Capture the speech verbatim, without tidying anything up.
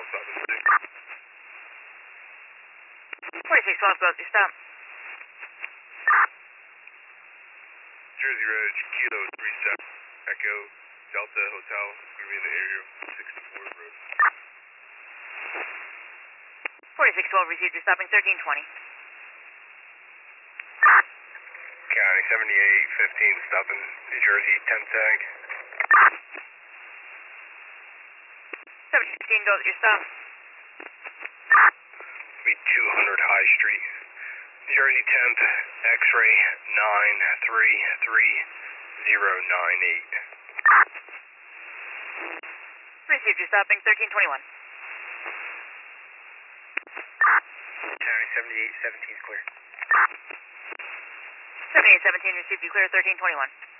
stop and six. forty-six twelve, go up your stop. Jersey Road, Kilo three seven, Echo, Delta Hotel, give me in the area of sixty-four Road. forty-six twelve, received, you're stopping thirteen twenty. County seventy-eight fifteen, stopping New Jersey, ten tag. seventy fifteen, go up your stop. Be two hundred High Street, New Jersey tenth, X-ray nine three three zero nine eight. Received, you're stopping thirteen twenty-one. County seventy-eight seventeen, clear. seventy-eight seventeen, received, you clear thirteen twenty-one.